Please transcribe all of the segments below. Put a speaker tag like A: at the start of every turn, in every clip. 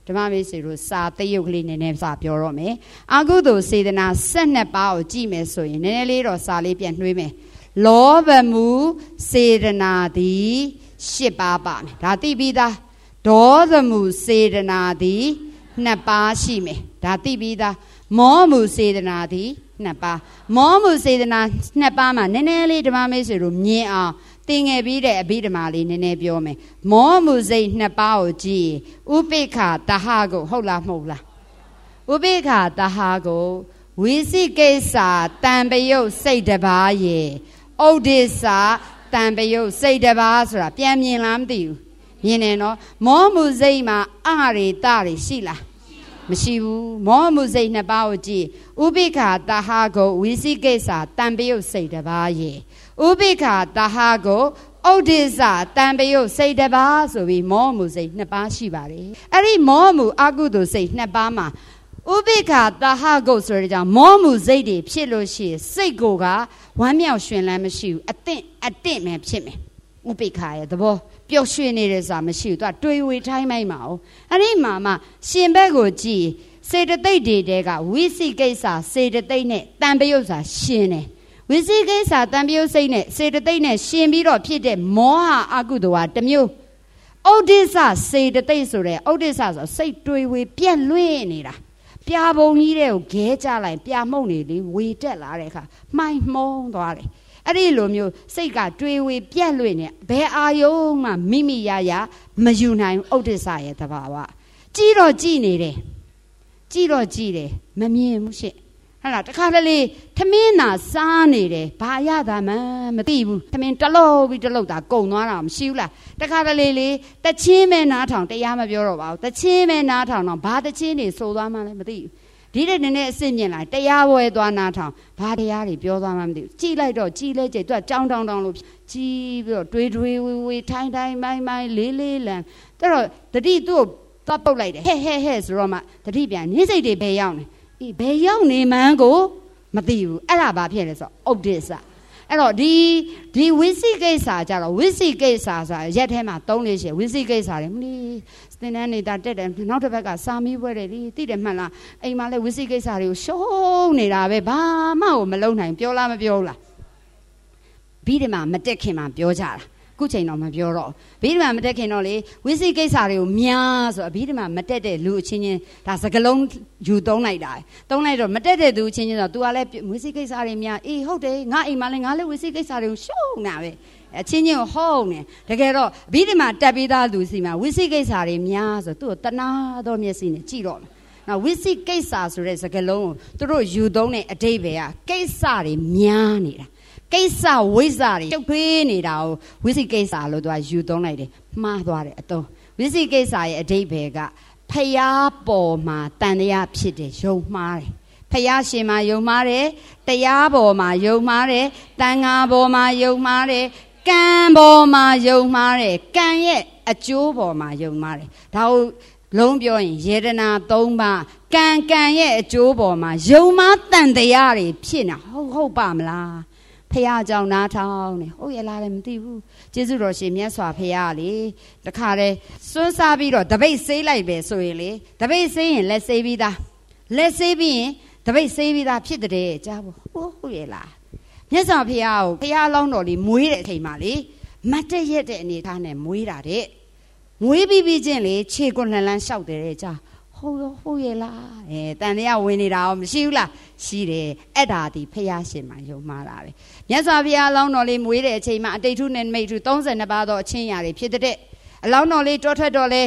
A: ဓမ္မမေစီတို့စာတရုတ်ကလေးနည်းနည်းစာပြောတော့မယ်အကုသိုလ်စေတနာ12ပါးကိုကြည့်မယ်ဆိုရင်နည်းနည်းလေးတော့စာလေးပြန်နှွေးမယ်လောဘမှုစေတနာသည်10ပါးပါမယ်ဒါသိပြီးသားဒေါသမှုစေတနာသည်2ပါးရှိမယ်ဒါသိပြီးသားမောမှုစေတနာသည်2ပါးမောမှုစေတနာ2ပါးမှာနည်းနည်းလေးဓမ္မမေစီတို့မြင်အောင်သင်ငယ်ပြီးတဲ့အဘိဓမ္မာလေးနည်းနည်းပြောမယ်မောမှုစိတ်2ပါးကိုကြည့်ဥပိ္ပခတဟကိုဟုတ်လားမဟုတ်လားဥပိ္ပခတဟကိုဝိသိကိစ္စတံပယုတ်စိတ်တစ်ပါးရေဥဒိစ္စတံပယုတ်စိတ်တစ်ပါးဆိုတာပြန်မြင်လားမသိဘူးမြင်တယ်နော်မောမှုစိတ်မှာအရိတတွေရှိလားမရှိဘူးမောမှုစိတ်2ပါးကိုကြည့်ဥပိ္ပခတဟကိုဝိသိကိစ္စတံပယုတ်စိတ်တစ်ပါးရေဥပိ္ပခတဟကိုဥဒိစ္စတံပယုတ်စိတ်တစ်ပါးဆိုပြီးမောမှုစိတ်2ပါးရှိပါတယ်အဲ့ဒီမောမှုအကုသိုလ်စိတ်2ပါးမှာဥပိ္ပခတဟကိုဆိုတဲ့ကြောင့်မောမှုစိတ်တွေဖြစ်လို့ရှိရင်စိတ်ကိုကဝမ်းမြောက်ရွှင်လန်းမရှိဘူးအတင့်ပဲဖြစ်မယ်ဥပိ္ပခရဲ့သဘောပျော်ရွှင်နေတယ်ဆိုတာမရှိဘူးသူကတွေးဝေထိုင်းမိုက်မှာ哦အဲ့ဒီမှာမှရှင်ဘက်ကိုကြည့်စေတသိက်တွေတဲကဝိသိကိစ္စစေတသိက်နဲ့တံပယုတ်စာရှင်တယ်ဝိသိကိစ္စတံပယုတ်စိတ်နဲ့စေတသိက်နဲ့ရှင်ပြီးတော့ဖြစ်တဲ့မောဟအကုသိုလ်ဟာတစ်မျိုးဥဒိစ္စစေတသိက်ဆိုတဲ့ဥဒိစ္စဆိုစိတ်တွေးဝေပြက်လွင့်နေတာပြာပုံကြီးတဲ့ကိုခဲကြလိုက်ပြာမှုန့်နေလေဝေတက်လာတဲ့အခါမှိုင်းမှုံးသွားတယ်အဲ့ဒီလိုမျိုးစိတ်ကတွေးဝေပြက်လွင့်နေဘယ်အာယုံမှမိမိရရမယူနိုင်ဥဒိစ္စရဲ့သဘာဝကြည့်တော့ကြည့်နေတယ်ကြည့်တော့ကြည့်တယ်မမြင်ဘူးရှင့်ဟဲ့လားတခါတလေထမင်းသာစားနေတယ်ဘာရတာမှမသိဘူးထမင်းတလုံးပြီးတလုံးသာကုံသွားတာမရှိဘူးလားတခါတလေလေတချင်းပဲနားထောင်တရားမပြောတော့ပါဘူးတချင်းပဲနားထောင်တော့ဘာတချင်းတွေစိုးသွားမှလည်းမသိဘူးဒီတဲ့နည်းနည်းအစ်စ်မြင်လိုက်တရားဝဲသွားနားထောင်ဘာတရားတွေပြောသွားမှမသိဘူးကြည့်လိုက်တော့ကြည့်လဲကြည့်သူကကြောင်းတောင်းလို့ကြည့်ပြီးတော့တွေးဝေထိုင်းမိုင်းလေးလံအဲ့တော့တတိသူ့ကိုသွားပုတ်လိုက်တယ်ဟဲ့ဆိုတော့မှတတိပြန်နေစိတ်တွေဘယ်ရောက်နေဘယ်ရောက်နေမှန်းကိုမသိဘူးအဲ့ဒါဘာဖြစ်လဲဆိုတော့ဥဒိစ္စအဲ့တော့ဒီဝိသိကိစ္စကြတော့ဝိသိကိစ္စဆိုတာရက်ထဲမှာသုံးလို့ရှိရင်ဝိသိကိစ္စတွေမလီသင်္นานနေတာတက်တယ်နောက်တစ်ဘက်ကစာမီးပွဲတယ်ဒီသိတယ်မှန်လားအိမ်မှာလဲဝိသိကိစ္စတွေကိုရှုံးနေတာပဲဘာမှကိုမလုံးနိုင်ပြောလားမပြောလားဘိဓမ္မာမတက်ခင်မှာပြောကြတာခုချိန်တော့မပြောတော့ဘိဓမ္မာမတက်ခင်တော့လေဝိသိကိစ္စတွေကိုများဆိုအဘိဓမ္မာမတက်တဲ့လူအချင်းချင်းဒါစကလုံးယူသုံးလိုက်တာသုံးလိုက်တော့မတက်တဲ့သူအချင်းချင်းဆို तू ကလည်းဝိသိကိစ္စတွေများအေးဟုတ်တယ်ငါအိမ်မှာလည်းငါလည်းဝိသိကိစ္စတွေကိုရှုံးတာပဲအချင်းချင်းဟုတ်နေတကယ်တော့အဘိဓမ္မာတက်ပြီးသားသူစီမှာဝိသိကိစ္စတွေများဆိုသူ့ကိုတနာသောမျက်စိနဲ့ကြည့်တော့မယ်နော်ဝိသိကိစ္စဆိုတဲ့စကလုံးကိုသူတို့ယူသုံးတဲ့အဓိပ္ပာယ်ကကိစ္စတွေများနေတာကိစ္စဝိဇ္ဇာတွေချုပ်ထွေးနေတာကိုဝိသိကိစ္စလို့သူကယူသုံးလိုက်တယ်မှားသွားတယ်အတော့ဝိသိကိစ္စရဲ့အဓိပ္ပာယ်ကဖျားပေါ်မှာတန်တရားဖြစ်တယ်ယုံမှားတယ်ဖျားရှင်မှာယုံမှားတယ်တရားပေါ်မှာယုံမှားတယ်တန်ဃာပေါ်မှာယုံမှားတယ်ကံပေါ်မှာယုံမှားတယ်ကံရဲ့အကျိုးပေါ်မှာယုံမှားတယ်ဒါကိုလုံးပြောရင်ယေဒနာ3ပါးကံရဲ့အကျိုးပေါ်မှာယုံမှားတန်တရားတွေဖြစ်နေဟုတ်ပါမလားဖះเจ้าနားထောင်နေဟုတ်ရဲ့လားလည်းမသိဘူးကျေးဇူးတော်ရှင်မြတ်စွာဘုရားလေတခါတည်းစွန်းစားပြီးတော့တပိတ်ဆေးလိုက်ပဲဆိုရင်လေတပိတ်ဆေးရင်လက်ဆေးပြီးသားလက်ဆေးပြီးရင်တပိတ်ဆေးပြီးသားဖြစ်တဲ့ကြားဖို့ဟုတ်ရဲ့လားမြတ်စွာဘုရားကိုဘုရားလောင်းတော်လေးမွေးတဲ့အချိန်မှာလေမတ်တရက်တဲ့အနေထားနဲ့မွေးတာတဲ့မွေးပြီးချင်းလေခြေကွန်လှန်လန်းလျှောက်တယ်ကြားဟုတ်ရဲ့လားတန်တရားဝင်နေတာရောမရှိဘူးလားရှိတယ်အဲ့ဒါဒီဖះရှင်မှာယုံမှားတာပဲမြတ်စွာဘုရားအလောင်းတော်လေးမွေးတဲ့အချိန်မှာအတိတ်ထုနဲ့မိတ်ထု32ပါးသောအချင်းရာတွေဖြစ်တဲ့အလောင်းတော်လေးတောထွက်တော်လဲ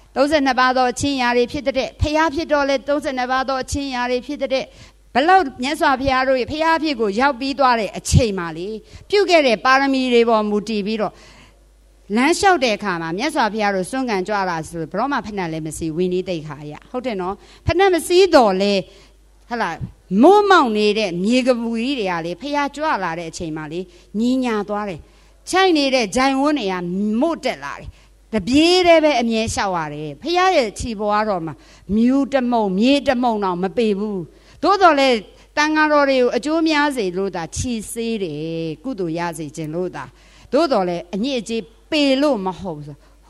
A: 32ပါးသောအချင်းရာတွေဖြစ်တဲ့ဖះဖြစ်တော်လဲ32ပါးသောအချင်းရာတွေဖြစ်တဲ့ဘလောက်မြတ်စွာဘုရားတို့ရဲ့ဖះဖြစ်ကိုရောက်ပြီးသွားတဲ့အချိန်မှာလေပြုခဲ့တဲ့ပါရမီတွေပေါ်မူတည်ပြီးတော့လမ်းလျှောက်တဲ့အခါမှာမြတ်စွာဘုရားတို့စွန့်ကန်ကြွတာဆိုဘရောမဖဏလည်းမစီဝိနည်းတိတ်ခါရဟုတ်တယ်နော်ဖဏမစီတော့လေဟလာမိုးမောင်နေတဲ့မြေကပူကြီးတွေကလေဖះကြွလာတဲ့အချိန်မှာလေညီညာသွားတယ်ချိုက်နေတဲ့ဂျိုင်ဝန်းတွေကမို့တက်လာတယ်တပြေးတည်းပဲအမြဲလျှောက်ရတယ်ဖះရဲ့ခြေပေါ်တော့မှမြူးတမုံမြေးတမုံတော့မပေဘူးသို့တော်လေတန်ဃာတော်တွေကိုအကျိုးများစေလို့သာခြေဆေးတယ်ကုသိုလ်ရစေခြင်းလို့သာသို့တော်လေအညစ်အကြေးပေလို့မဟုတ်ဆိုဟ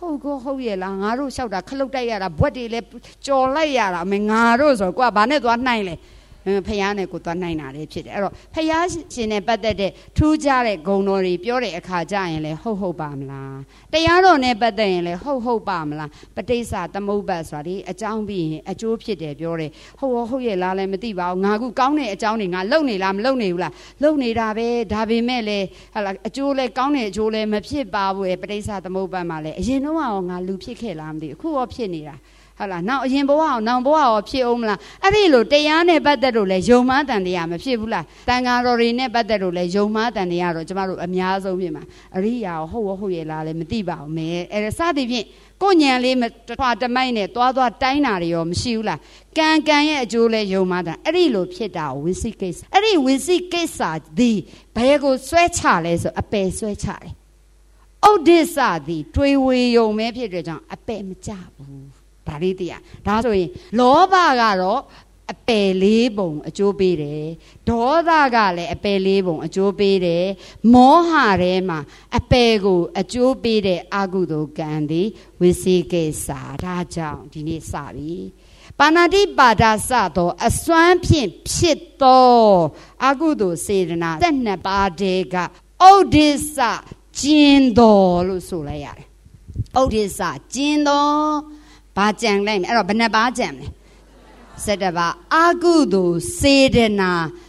A: ဟုတ်ကောဟုတ်ရဲ့လားငါတို့လျှောက်တာခလုတ်တိုက်ရတာဘွက်တွေလည်းကြော်လိုက်ရတာမင်းငါတို့ဆိုကွာဘာနဲ့သွားနှိုင်းလဲဖယားနဲ့ကိုသွားနှိုင်းတာလေဖြစ်တယ်အဲ့တော့ဖယားရှင်နဲ့ပတ်သက်တဲ့ထူးခြားတဲ့ဂုဏ်တော်တွေပြောတဲ့အခါကျရင်လေဟုတ်ပါမလားတရားတော်နဲ့ပတ်သက်ရင်လေဟုတ်ပါမလားပဋိစ္စသမုပ္ပါဆိုတာဒီအကြောင်းပြီးရင်အကျိုးဖြစ်တယ်ပြောတယ်ဟုတ်ရဲ့လားလည်းမသိပါဘူးငါကကောင်းတဲ့အကြောင်းတွေငါလုံနေလားမလုံနေဘူးလားလုံနေတာပဲဒါပေမဲ့လေဟာလာအကျိုးလဲကောင်းတဲ့အကျိုးလဲမဖြစ်ပါဘူးပဋိစ္စသမုပ္ပါမှာလေအရင်တော့ငါလူဖြစ်ခဲ့လားမသိဘူးအခုရောဖြစ်နေတာဟုတ်လားနောက်အရင်ဘဝအောင်နောင်ဘဝရောဖြစ်အောင်မလားအဲ့ဒီလိုတရားနဲ့ပတ်သက်လို့လဲယုံမှားတန်တရားမဖြစ်ဘူးလားတန်ဃာတော်တွေနဲ့ပတ်သက်လို့လဲယုံမှားတန်တရားတော့ကျမတို့အများဆုံးဖြစ်မှာအရိယာဟုတ်ရဲ့လားလဲမသိပါဘူးမဲအဲ့ဒါစသည်ဖြင့်ကိုညံလေးထွာတမိုက်နဲ့သွားတိုင်းတာတွေရောမရှိဘူးလားကံရဲ့အကျိုးလဲယုံမှားတန်အဲ့ဒီလိုဖြစ်တာဝိသိကိစ္စအဲ့ဒီဝိသိကိစ္စသည်ဘယ်ကိုဆွဲချလဲဆိုအပယ်ဆွဲချတယ်ဩဒိစ္စသည်တွေးဝေယုံမဲဖြစ်တဲ့ကြောင့်အပယ်မကြဘူးဒါလေးသိရဒါဆိုရင်လောဘကတော့အပယ်လေးပုံအကျိုးပေးတယ်ဒေါသကလည်းအပယ်လေးပုံအကျိုးပေးတယ်မောဟထဲမှာအပယ်ကိုအကျိုးပေးတဲ့အကုသိုလ်ကံသည်ဝိသိကိစ္စဒါကြောင့်ဒီနေ့စပြီပါဏာတိပါဒစသောအစွမ်းဖြင့်ဖြစ်သောအကုသိုလ်စေတနာ12ပါးတည်းကဩဒိစ္စကျင်တော်လို့ဆိုလိုက်ရတယ်ဩဒိစ္စကျင်တော်ဘာကြံလိုက်မလဲအဲ့တော့ဘယ်နှပါးကြံမလဲ17ပါးအာကုသိုလ်စေတနာ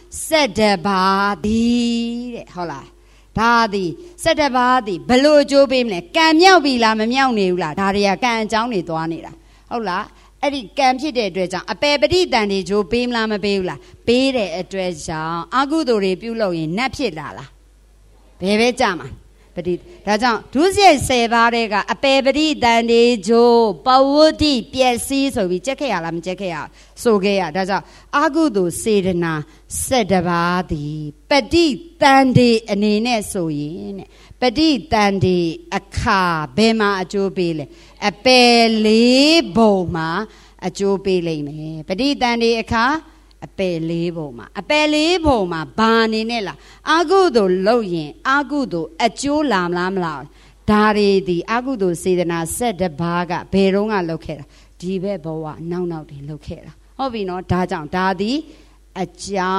A: 17ပါးသည်တဲ့ဟုတ်လားဒါသည်17ပါးသည်ဘလို့အကျိုးပေးမလဲကံမြောက်ပြီလားမမြောက်နေဘူးလားဒါတွေကကံအကြောင်းတွေသွားနေတာဟုတ်လားအဲ့ဒီကံဖြစ်တဲ့အတွက်ကြောင့်အပယ်ပဋိတန်တွေကျိုးပေးမလားမပေးဘူးလားပေးတဲ့အတွက်ကြောင့်အာကုသိုလ်တွေပြုလုပ်ရင်နတ်ဖြစ်လာလားဘယ်ပဲကြမှာပတိဒါကြောင့်ဒုစရိုက်10ပါးတဲ့ကအပယ်ပရိတန်တေဂျိုပဝုဒ္ဓိပျက်စီးဆိုပြီးကြက်ခဲ့ရလားမကြက်ခဲ့ရဆိုခဲ့ရဒါကြောင့်အာကုသိုလ်စေတနာ17ပါးသည်ပတိတန်တေအနေနဲ့ဆိုရင်တဲ့ပတိတန်တေအခါဘယ်မှာအကျိုးပေးလဲအပယ်လေးပုံမှာအကျိုးပေးလိမ့်မယ်ပတိတန်တေအခါအပယ်လေးပုံမှာအပယ်လေးပုံမှာဘာအနေနဲ့လားအာကုသိုလ်လုပ်ရင်အာကုသိုလ်အကျိုးလာမလားမလားဒါတွေဒီအာကုသိုလ်စေတနာ17ပါးကဘယ်တော့ကလုပ်ခဲ့တာဒီဘက်ဘဝနောက်တွေလုပ်ခဲ့တာဟုတ်ပြီနော်ဒါကြောင့်ဒါသည်အကြော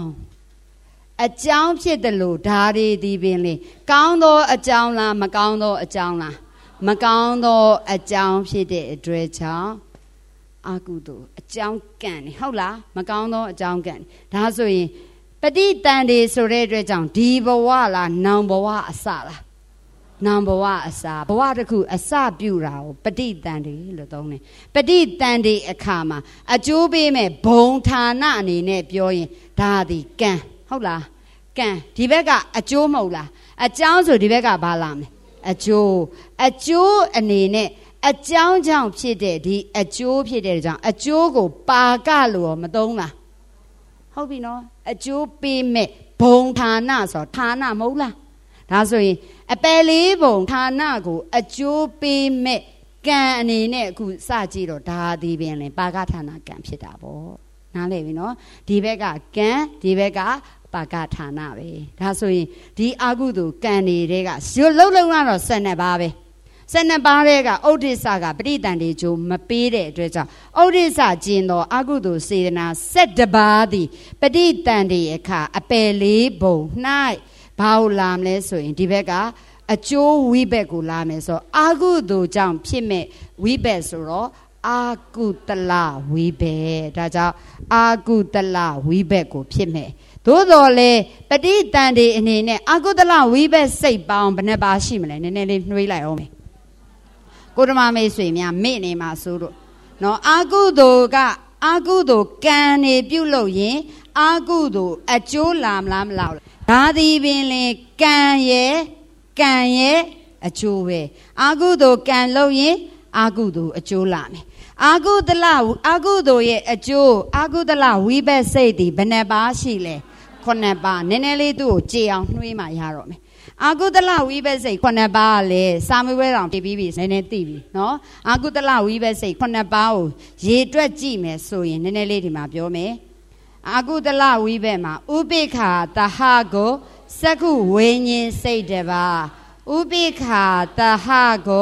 A: င်းဖြစ်တယ်လို့ဒါတွေဒီပင်လေကောင်းသောအကြောင်းလားမကောင်းသောအကြောင်းလားမကောင်းသောအကြောင်းဖြစ်တဲ့အတွက်ကြောင့်အာကုသိုလ်အကြောင်းကံနေဟုတ်လားမကောင်းသောအကြောင်းကံဒါဆိုရင်ပဋိတန်တွေဆိုတဲ့အတွက်ကြောင့်ဒီဘဝလားနောင်ဘဝအစလားနောင်ဘဝအစဘဝတစ်ခုအစပြုတာကိုပဋိတန်တွေလို့သုံးတယ်ပဋိတန်တွေအခါမှာအကျိုးပေးမဲ့ဘုံဌာနအနေနဲ့ပြောရင်ဒါသည်ကံဟုတ်လားကံဒီဘက်ကအကျိုးမဟုတ်လားအကြောင်းဆိုဒီဘက်ကဘာလာမလဲအကျိုးအနေနဲ့အကြောင်းကြောင့်ဖြစ်တဲ့ဒီအကျိုးဖြစ်တဲ့ကြောင့်အကျိုးကိုပါကလို့မသုံးလားဟုတ်ပြီနော်အကျိုးပေးမဲ့ဘုံဌာနဆိုဌာနမဟုတ်လားဒါဆိုရင်အပယ်လေးဘုံဌာနကိုအကျိုးပေးမဲ့ကံအနေနဲ့အခုစကြည့်တော့ဒါဒီပင်လေပါကဌာနကံဖြစ်တာပေါ့နားလည်ပြီနော်ဒီဘက်ကကံဒီဘက်ကပါကဌာနပဲဒါဆိုရင်ဒီအာကုသိုလ်ကံတွေကလုံးလုံးကတော့12ပါးပဲ12ပါးတဲ့ကဩဒိစ္စကပဋိတန်တေဂျိုမပေးတဲ့အတွက်ကြောင့်ဩဒိစ္စကျင်သောအာကုသိုလ်စေတနာ17ပါးသည်ပဋိတန်တေအခါအပယ်လေးပုံ၌ဘာလို့လာမလဲဆိုရင်ဒီဘက်ကအကျိုးဝိဘက်ကိုလာမယ်ဆိုအာကုသိုလ်ကြောင့်ဖြစ်မဲ့ဝိဘက်ဆိုတော့အာကုတလဝိဘက်ဒါကြောင့်အာကုတလဝိဘက်ကိုဖြစ်မဲ့သို့တော်လေပဋိတန်တေအနေနဲ့အာကုတလဝိဘက်စိတ်ပေါင်းဘယ်နှပါရှိမလဲနည်းနည်းလေးနှွေးလိုက်အောင်မယ်ကိုဓမ္မမိတ်ဆွေများမေ့နေမှာဆိုတော့နော်အာကုသိုလ်ကံနေပြုတ်လို့ရင်အာကုသိုလ်အကျိုးလာမလားမလားဒါသည်ပင်လေကံရဲ့အကျိုးပဲအာကုသိုလ်ကံလို့ရင်အာကုသိုလ်အကျိုးလာမယ်အာကုသိုလ်ရဲ့အကျိုးအာကုသလဝိဘက်စိတ်ဒီဘယ်နှပါရှိလဲ9ပါးနည်းနည်းလေးသူ့ကိုကြည်အောင်နှွေးမှရတော့မယ်အာကုသလဝိဘက်စိတ်9ပါးလေစာမေးပွဲတော်တည်ပြီးပြီနည်းနည်းသိပြီနော်အာကုသလဝိဘက်စိတ်9ပါးကိုရေတွက်ကြည့်မယ်ဆိုရင်နည်းနည်းလေးဒီမှာပြောမယ်အာကုသလဝိဘက်မှာဥပိ္ပခာတဟကိုစက္ခုဝိညာဉ်စိတ်တပါဥပိ္ပခာတဟကို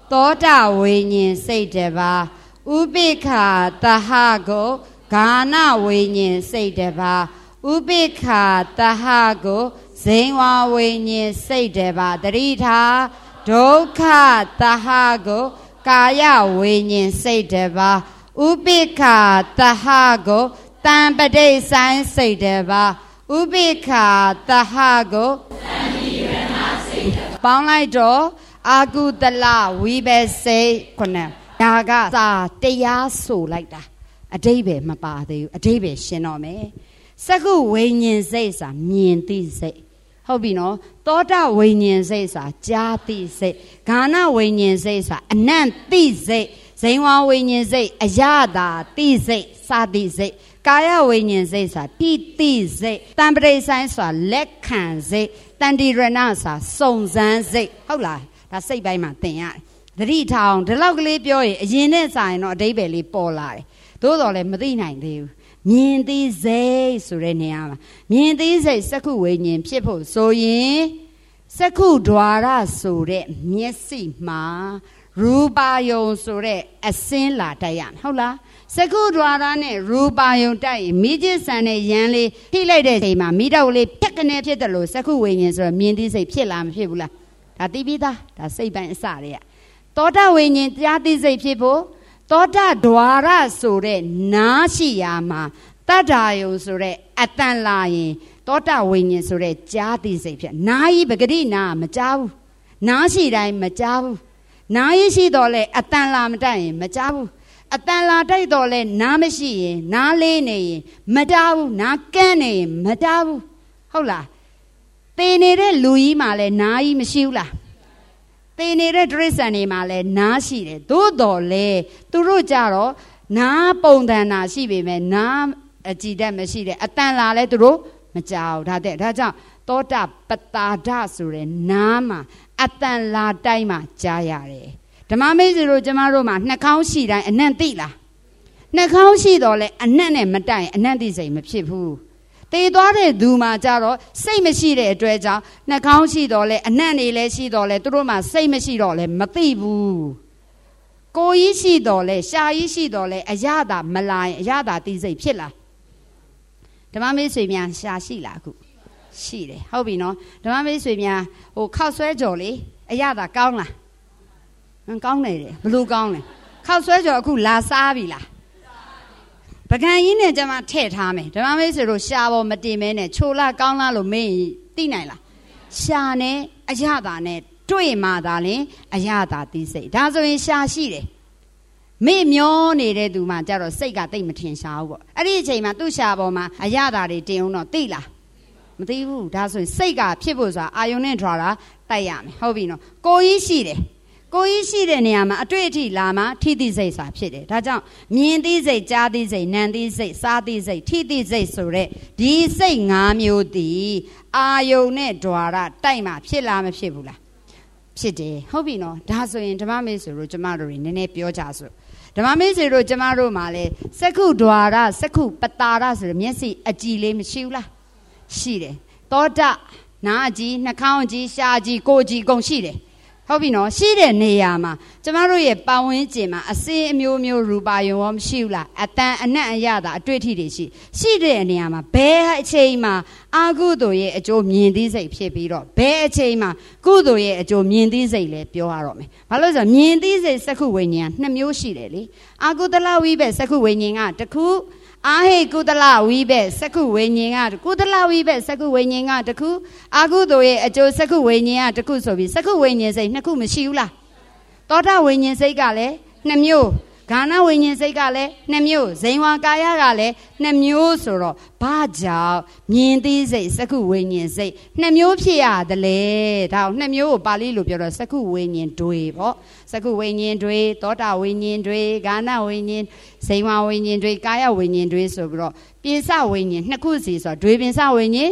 A: သောတာဝိညာဉ်စိတ်တစ်ပါးဥပိ္ခာတဟကိုဂာနဝိညာဉ်စိတ်တစ်ပါးဥပိ္ခာတဟကိုဇိဝဝိညာဉ်စိတ်တစ်ပါးတတိထားဒုက္ခတဟကိုကာယဝိညာဉ်စိတ်တစ်ပါးဥပိ္ခာတဟကိုတံပဋိဆိုင်စိတ်တစ်ပါးဥပိ္ခာတဟကိုသံဒီရဏစိတ်တစ်ပါးပေါင်းလိုက်တော့အာကုတလဝိဘစိတ်ခုနှစ်ဒါကစာတရားဆိုလိုက်တာအဓိပ္ပာယ်မပါသေးဘူးအဓိပ္ပာယ်ရှင်းတော့မယ်စက္ခုဝိညာဉ်စိတ်စာမြင်သိစိတ်ဟုတ်ပြီနော်သောတာဝိညာဉ်စိတ်စာကြားသိစိတ်ဂာနဝိညာဉ်စိတ်စာအနံ့သိစိတ်ဇိဝဝိညာဉ်စိတ်အယတာသိစိတ်စာသိစိတ်ကာယဝိညာဉ်စိတ်စာတိသိစိတ်တံပရိဆိုင်စာလက်ခံစိတ်တန်တိရဏစာစုံစမ်းစိတ်ဟုတ်လားဒါစိတ်ပိုင်းမှာသင်ရတယ်သတိထားအောင်ဒီလောက်ကလေးပြောရင်အရင်နဲ့စာရင်တော့အဓိပ္ပာယ်လေးပေါ်လာတယ်သို့တော်လည်းမသိနိုင်သေးဘူးမြင်သိစိတ်ဆိုတဲ့နေရာမှာမြင်သိစိတ်စက္ခုဝိညာဉ်ဖြစ်ဖို့ဆိုရင်စက္ခုဓွာရဆိုတဲ့မျက်စိမှာရူပါယုံဆိုတဲ့အစင်းလာတိုက်ရမယ်ဟုတ်လားစက္ခုဓွာရနဲ့ရူပါယုံတိုက်ရင်မိจิตဆန်နဲ့ယန်းလေးထိလိုက်တဲ့ချိန်မှာမိတော့လေးဖြက်ကနေဖြစ်တယ်လို့စက္ခုဝိညာဉ်ဆိုတော့မြင်သိစိတ်ဖြစ်လားမဖြစ်ဘူးလားဒါသိပြီးသားဒါစိတ်ပိုင်းအစတွေကသောတာဝိညာဉ်ကြားသိစိတ်ဖြစ်ဖို့သောတာဓွာရဆိုတဲ့နားရှိရာမှာတတ္ထာယုံဆိုတဲ့အတန်လာရင်သောတာဝိညာဉ်ဆိုတဲ့ကြားသိစိတ်ဖြစ်နားကြီးပဂတိနာမကြားဘူးနားရှိတိုင်းမကြားဘူးနားရရှိတော့လဲအတန်လာမတိုက်ရင်မကြားဘူးအတန်လာတိုက်တော့လဲနားမရှိရင်နားလေးနေရင်မကြားဘူးနားကန်းနေရင်မကြားဘူးဟုတ်လားသေနေတဲ့လူကြီးမှလည်းနားကြီးမရှိဘူးလားသေနေတဲ့ဒရိစ္ဆန်တွေမှလည်းနားရှိတယ်သို့တော်လဲသူတို့ကြတော့နားပုံသဏ္ဍာန်ရှိပေမဲ့နားအကြည်တတ်မရှိတဲ့အတန်လာလဲသူတို့မကြောက်ဒါကြောင့်သောတာပတာဒဆိုတဲ့နားမှာအတန်လာတိုင်းမှာကြားရတယ်ဓမ္မမိတ်ဆွေတို့ကျမတို့မှာနှာခေါင်းရှိတိုင်းအနံ့သိလားနှာခေါင်းရှိတော့လဲအနံ့နဲ့မတိုင်အနံ့သိစိတ်မဖြစ်ဘူးတေးသွားတဲ့သူမှာကြတော့စိတ်မရှိတဲ့အတွက်ကြောင့်နှာခေါင်းရှိတော့လဲအနံ့နေလဲရှိတော့လဲသူတို့မှာစိတ်မရှိတော့လဲမသိဘူးကိုကြီးရှိတော့လဲရှာကြီးရှိတော့လဲအရသာမလာရင်အရသာသိစိတ်ဖြစ်လားဓမ္မမိတ်ဆွေများရှာရှိလားအခုရှိတယ်ဟုတ်ပြီနော်ဓမ္မမိတ်ဆွေများဟိုခောက်ဆွဲကြော်လေအရသာကောင်းလားကောင်းနေတယ်ဘလို့ကောင်းလဲခောက်ဆွဲကြော်အခုလာစားပြီလားပကံကြီးနဲ့ကျမထည့်ထားမယ်ဓမ္မမိတ်ဆွေတို့ရှာပေါ်မတင်မဲနဲ့ချိုလာကောင်းလားလို့မင်းသိနိုင်လားရှာနဲ့အရသာနဲ့တွေ့မှသာလင်အရသာသိစိတ်ဒါဆိုရင်ရှာရှိတယ်မေ့မျောနေတဲ့သူမှကြတော့စိတ်ကတိတ်မထင်ရှားဘူးပေါ့အဲ့ဒီအချိန်မှာသူ့ရှာပေါ်မှာအရသာတွေတင်အောင်တော့သိလားမသိဘူးဒါဆိုရင်စိတ်ကဖြစ်ဖို့ဆိုတာအာယုန်နဲ့ထွာတာတိုက်ရမယ်ဟုတ်ပြီနော်ကိုကြီးရှိတယ်ကိုကြီးရှိတဲ့နေရာမှာအတွေ့အထိလာမှထိသိစိတ်ဆိုတာဖြစ်တယ်ဒါကြောင့်မြင်သိစိတ်ကြားသိစိတ်နာမ်သိစိတ်စားသိစိတ်ထိသိစိတ်ဆိုတဲ့ဒီစိတ်၅မျိုးတည်အာယုန်နဲ့ဓွာရတိုက်မှဖြစ်လားမဖြစ်ဘူးလားဖြစ်တယ်ဟုတ်ပြီနော်ဒါဆိုရင်ဓမ္မမိတ်ဆွေတို့ကျမတို့တွေနည်းနည်းပြောကြစို့ဓမ္မမိတ်ဆွေတို့ကျမတို့မှာလဲစက္ခုဓွာရစက္ခုပတာရဆိုတဲ့မျက်စိအကြည်လေးမရှိဘူးလားရှိတယ်သောတာနားအကြည်နှာခေါင်းအကြည်ရှားအကြည်ကိုယ်အကြည်ကုန်ရှိတယ်ဟုတ်ပြီနော်ရှိတဲ့နေရာမှာကျမတို့ရဲ့ပတ်ဝန်းကျင်မှာအစင်းအမျိုးမျိုးရူပါယုံရောမရှိဘူးလားအတန်အနံ့အရသာအတွေ့အထိတွေရှိတဲ့နေရာမှာဘယ်အချိန်မှာအာကုသိုလ်ရဲ့အကျိုးမြင်သိစိတ်ဖြစ်ပြီးတော့ဘယ်အချိန်မှာကုသိုလ်ရဲ့အကျိုးမြင်သိစိတ်လဲပြောရတော့မယ်ဘာလို့ဆိုမြင်သိစိတ်စက္ခုဝိညာဉ်2မျိုးရှိတယ်လေအာကုသလဝိဘက်စက္ခုဝိညာဉ်ကတစ်ခုအာဟိကုသလဝိဘက်စက္ခုဝိညာဉ်ကကုသလဝိဘက်စက္ခုဝိညာဉ်ကတစ်ခုအာကုသိုလ်ရဲ့အကျိုးစက္ခုဝိညာဉ်ကတစ်ခုဆိုပြီးစက္ခုဝိညာဉ်စိတ်2ခုမရှိဘူးလားသောတာဝိညာဉ်စိတ်ကလည်း2မျိုးဂာနဝိညာဉ်စိတ်ကလည်း2မျိုးဇိဝကာယကလည်း2မျိုးဆိုတော့ဘာကြောင့်မြင်သိစိတ်စက္ခုဝိညာဉ်စိတ်2မျိုးဖြစ်ရတယ်လေဒါ2မျိုးကိုပါဠိလိုပြောတော့စက္ခုဝိညာဉ်တွေပေါ့စက္ခုဝိညာဉ်တွေသောတာဝိညာဉ်တွေဂာနဝိညာဉ်ဇိဝဝိညာဉ်တွေကာယဝိညာဉ်တွေဆိုပြီးတော့ပိစဝိညာဉ်2ခုစီဆိုတော့တွေပိစဝိညာဉ်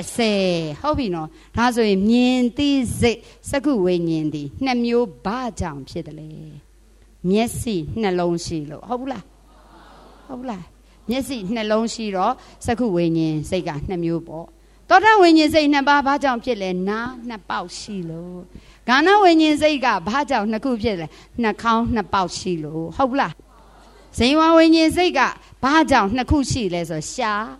A: 30ဟုတ်ပြီနော်ဒါဆိုရင်မြင်သိစိတ်စက္ခုဝိညာဉ်ဒီ2မျိုးဘာကြောင့်ဖြစ်တယ်လဲမျက်စိနှလုံးရှိလို့ဟုတ်ဘူးလားဟုတ်ဘူးလားမျက်စိနှလုံးရှိတော့စက္ခုဝိညာဉ်စိတ်က2မျိုးပေါ့သောတာဝိညာဉ်စိတ်2ပါးဘာကြောင့်ဖြစ်လဲနား2ပေါက်ရှိလို့ Gana Winyan Zega, Baja, Nakupia, Nakau, Napauchilo, Hobla. Saywa Winyan Zega, Baja, Nakushi, les or Sha,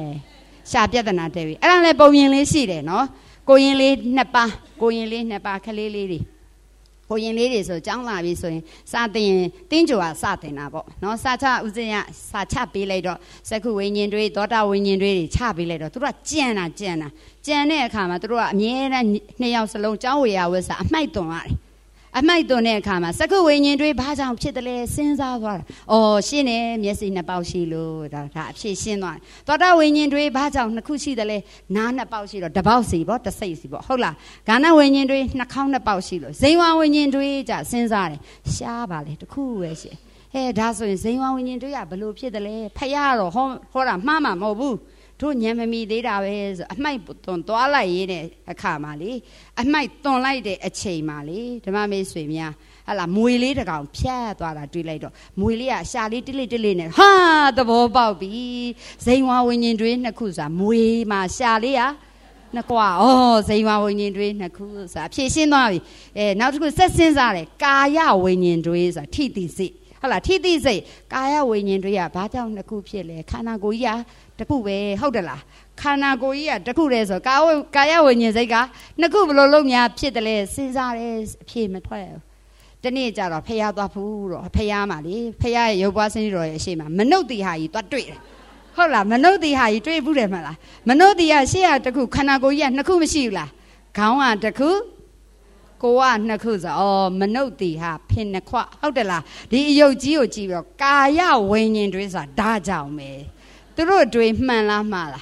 A: Sha Biadana Devi. I don't let Boyan see no? Going late, Napa, going late, Napa, Kali lady. Going ladies or John Lavi, so Satin, Dinjua Satin, no Sata Uzia, Sacha Bilator, Seku Winyan Dre, Dota Winyan Dre, Chabilator, Tura Jena. Jane Kama, Tura, Miena, Neo Salon, Jawia was a Maidon. A Maidon Kama, Seku Winyan Dre, Baja, Chitale, Sins of or Shine, yes, in about Shilo, that she seen one. Dota Winyan Dre, Baja, Nakushi, the Nana about Shilo, the Bausi, what the says, Hola, Gana Winyan Dre, Nakana about Shilo, Zewa Winyan Dre, Sensari, Shabale, the cool way. Hey, that's when Zewa Winyan Dre, below Chitale, Payaro, Hora, Mama, Mobu. To Yamami data is I might put on Toala in a camali. I might don't like it a chamali. The mammy swimia. A la muili the gown, Pierre, Dora, Dilato. Muilia, Shali, Dilly, ha, the Bobi. Say one when you drink Nakusa, Mui, ma Shalia. Nakwa, oh, say one when you drink Nakusa. Pishinoi, now to say Sensare, Kaya when you drink a TTC. Hala, TTC, Kaya when you drink a battle Nakupile, Kanagoya. The Kuwe, Hodela, Kanagoya, the Kures, Kaya when you say, Nakubolonia, Piedale, Caesar is P12. The needs are a pay out of pool or pay amali, pay your was in Royashima, Manoti high, but do it. Hola, Manoti high, three Budemala, Manodia, she at the Ku, Kanagoya, Nakumashila, Kawan, the Ku, Goa, Nakuza, or Manoti ha, Pinaqua, Hodela, the Yogi, Kaya when you dress a Dajao me. The road dream Mala Mala.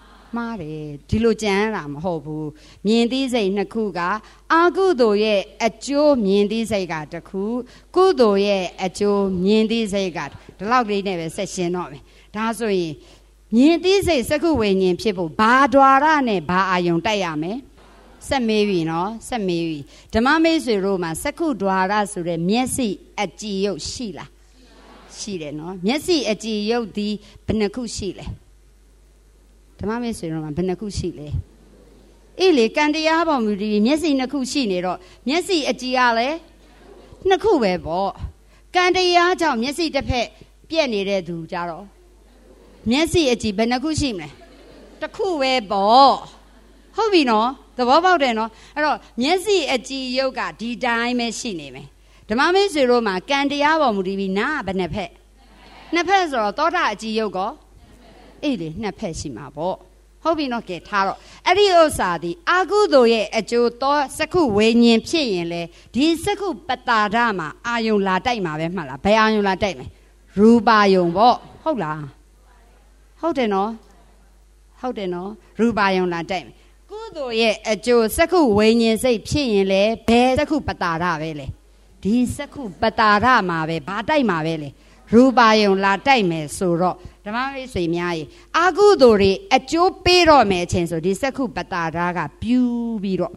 A: Mari, Dilujan, Hobu, Mindize Nakuga, Agudo ye at Joe Mindizegat, the coup, Gudo ye at Joe Mindizegat, the lovely never session of me. That's why Mindize Sakuanian people, Badwarane, Ba Ayon Diame. Some maybe, no, some maybe. The Mames Roma, Saku Dwara Sure, Messi at Gio Sheila. Sheila, no, Messi at Gio di Benaku Sheila. The mammy said, Benacushile. Ili Candiaba would be Messi Nacushine or Messi a giale Nacube. Candia, Messi the pet, Pianire do Jaro. Messi a gi Benacushime. The Cue ball. How we know? The Bobadeno. Messi a gi yoga, di dime machine. The mammy said, Roma, Candiaba would be na Benepe. Nepes or Dota a gi yoga. Ili Napeshima bo. Hobby not get taro. Ariosadi, Agudo ye a joto, Saku Wayne Pienle, di Saku Patadama, Ayun la Daima, Mala, Bayayun la Dame, Rubayun bo. Hola. How they know? How they know? Rubayun la Dame. Gudo ye a jo Saku Wayne say Pienle, Be Saku Patada vele. Di Saku Patadama, Badaima vele. Rubayun la Dame, so. The mammy say, Mai, Agudori, a Joe Pero merchant, so this a coup pataraga, Pew Biro.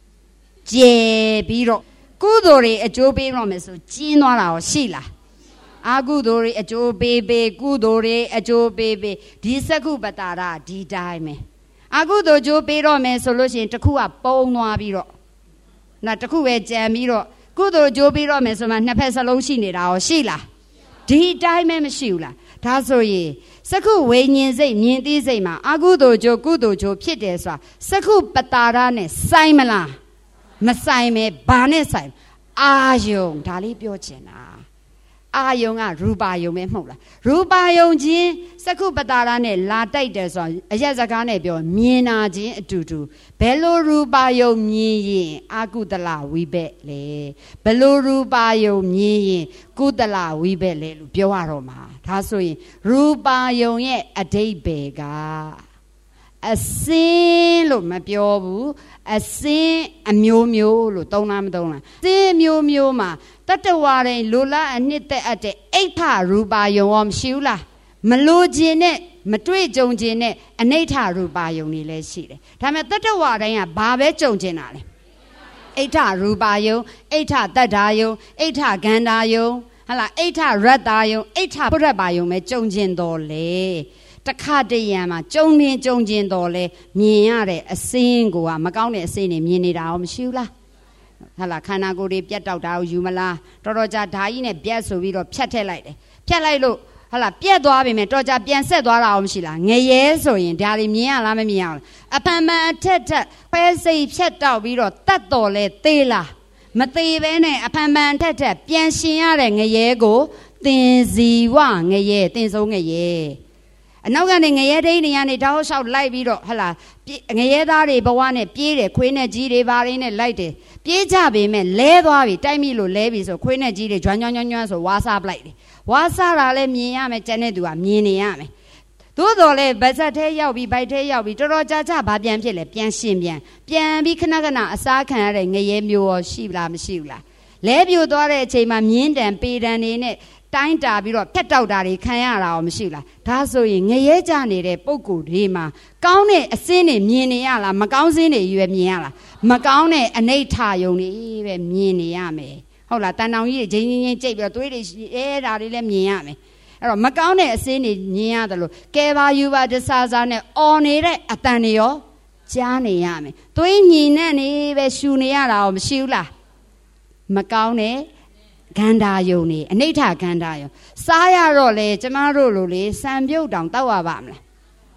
A: J. Biro. Gudori, a Joe Pero, so Gino or Sheila. Agudori, a Joe baby, Gudori, a Joe baby, this a coup patara, D. Dime. Agudo Joe Pero, me solution to coup up, bone noir biro. Not to coup a jamiro. Gudo Joe Pero, me so man, Napesaloshina or Sheila. D. Dime Sheila. That's all ye. Saku Wayne say, Mindy Zema, Agudo Jo Gudo Jo Piedesa, Saku Patarane, Simala, Masaime, Banesai, Ayong, Dali Biochena. Ayonga, Rubayo Memola. Rubayo Jin, Saku Patarane, La Daiderson, Yazakane Bio, Mina Jin, Dudu, Bello Rubayo Mie, Agudala, we bet le. Bello Rubayo Mie, Gudala, we bet le, Bioaroma. That's why Rubayo ye a day bega. A sin lo mapiobu, a sin a mio, Donam Dona. Sin mio ma. Tataware Lula and knit at the 8 Rubayo Shula. Malojine, Matui Jonjine, and 8 Rubayo Nile Shile. Tama Tataware and Babe Jonjinale. 8 Rubayo, 8 Dadayo, 8 Gandayo, Hala 8 Radayo, 8 Purabayo, me Jonjin dole. Takadayama, Jongin Jonjin dole, Miare, a single, Magone, a sin, Minida Shula. Hala khana ko de piat tauk da ko yu ma la tortor ja da yi ne piat so pi ro phat thait lai de phat lai lo hala piat twa pi me tor ja pian set twa da aw mashi la ngeye so yin da li myin ya la ma myin ya la a phan man athat that phe sei phat tauk pi ro tat tor le te la ma te be ne a phan man athat that pian shin ya de ngeye ko tin si wa ngeye tin song ngeye အနောက်ကနေငရဲဒိန်းတွေကနေတောက်လျှောက်လိုက်ပြီးတော့ဟလာငရဲသားတွေဘဝနဲ့ပြေးတယ်ခွေးနဲ့ကြီးတွေဘာတွေနဲ့လိုက်တယ်ပြေးကြပေမဲ့လဲသွားပြီတိုက်မိလို့လဲပြီဆိုခွေးနဲ့ကြီးတွေဂျွမ်းဂျွမ်းဂျွမ်းဆိုဝါစားပလိုက်တယ်ဝါစားတာလည်းမြင်ရမယ်ကျန်တဲ့သူကမြင်နေရမယ်သို့တော်လည်းဗတ်ဆက်သေးရောက်ပြီးဘိုက်သေးရောက်ပြီးတော်တော်ကြာကြာဘာပြန်ဖြစ်လဲပြန်ရှင်ပြန်ပြီးခဏခဏအစားခံရတဲ့ငရဲမျိုးရောရှိလားမရှိဘူးလားလဲပြိုသွားတဲ့အချိန်မှာမြင်းတံပေတံနေနဲ့တိုင်းတာပြီးတော့ဖြတ်တောက်တာတွေခံရတာရောမရှိလားဒါဆိုရင်ငရဲကြနေတဲ့ပုံကိုယ်တွေမှာကောင်းတဲ့အစင်းတွေမြင်နေရလားမကောင်းစင်းတွေရွယ်မြင်ရလားမကောင်းတဲ့အနိဋ္ဌာယုံတွေပဲမြင်နေရမယ်ဟုတ်လားတန်တောင်ကြီးတွေဂျင်းချင်းချင်းကြိတ်ပြီးတော့သွေးတွေဒါတွေလည်းမြင်ရမယ်အဲ့တော့မကောင်းတဲ့အစင်းတွေမြင်ရတယ်လို့ကဲပါယူပါတဆာဆာနဲ့အော်နေတဲ့အတန်တွေရောကြားနေရမယ်သွေးညင်နဲ့နေပဲရှူနေရတာရောမရှိဘူးလားမကောင်းတဲ့ခန္ဓာယုံနေအနိဋ္ဌခန္ဓာယုံစားရတော့လေကျမတို့လိုလေစံပြုတ်တောင်တောက်ရပါမလား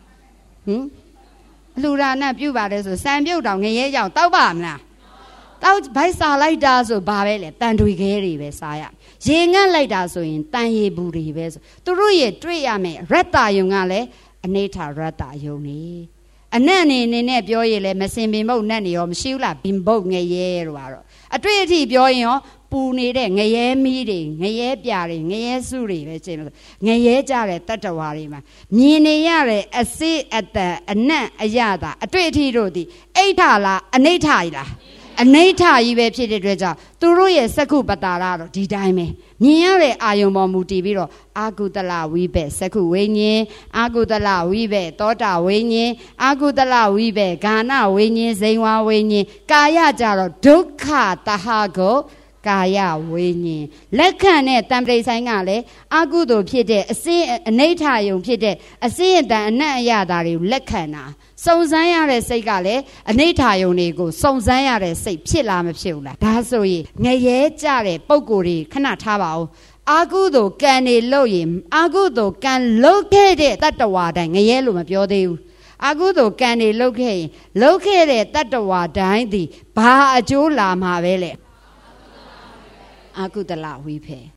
A: အလှူဒါနပြုပါတယ်ဆိုစံပြုတ်တောင်ငရဲကြောင်တောက်ပါမလားတောက်ဘိုက်စားလိုက်တာဆိုဘာပဲလေတန်တွေခဲတွေပဲစားရရေငတ်လိုက်တာဆိုရင်တန်ရည်ဘူးတွေပဲဆိုသူတို့ရဲ့တွေ့ရမယ်ရတ္တယုံကလည်းအနိဋ္ဌရတ္တယုံနေအနတ်အနေနဲ့ပြောရလေမစင်ပင်မုတ်နတ်နေရောမရှိဘူးလားဘင်ဘုတ်ငရဲတို့ကတော့အတွေ့အထိပြောရင်ရောပူနေတဲ့ငရဲမီးတွေငရဲပြာတွေငရဲစုတွေပဲကျင်းလို့ငရဲကြတဲ့တတ္တဝါတွေမှာမြင်နေရတဲ့အစေးအတန်အနတ်အရတာအတွေ့အထိတို့ဒီအိဋ္ဌလားအနိဋ္ဌကြီးလားအနိဋ္ဌကြီးပဲဖြစ်တဲ့အတွက်ကြောင့်သူတို့ရဲ့စက္ခုပတာရတော့ဒီတိုင်းပဲမြင်ရတဲ့အာယုံပေါ်မူတည်ပြီးတော့အာကုတလဝိဘက်စက္ခုဝိညာဉ်အာကုတလဝိဘက်သောတာဝိညာဉ်အာကုတလဝိဘက်ဂာနဝိညာဉ်ဇိန်ဝါဝိညာဉ်ကာယကြတော့ဒုက္ခတဟကိုကာယဝိညာဉ်လက်ခံတဲ့တံပရိဆိုင်ကလည်းအာကုသိုလ်ဖြစ်တဲ့အစင်းအနိဋ္ဌယုံဖြစ်တဲ့အစင်းအတန်အနတ်အရတာတွေကိုလက်ခံတာစုံစမ်းရတဲ့စိတ်ကလည်းအနိဋ္ဌယုံတွေကိုစုံစမ်းရတဲ့စိတ်ဖြစ်လားမဖြစ်ဘူးလားဒါဆိုရင်ငရဲကြတဲ့ပုံကိုယ်တွေခဏထားပါဦးအာကုသိုလ်ကံနေလို့ရင်အာကုသိုလ်ကံလုတ်ခဲ့တဲ့တတ္တဝါတိုင်းငရဲလို့မပြောသေးဘူးအာကုသိုလ်ကံနေလုတ်ခဲ့ရင်လုတ်ခဲ့တဲ့တတ္တဝါတိုင်းဒီဘာအကျိုးလာမှာပဲလေအာကုတလဝိဖေ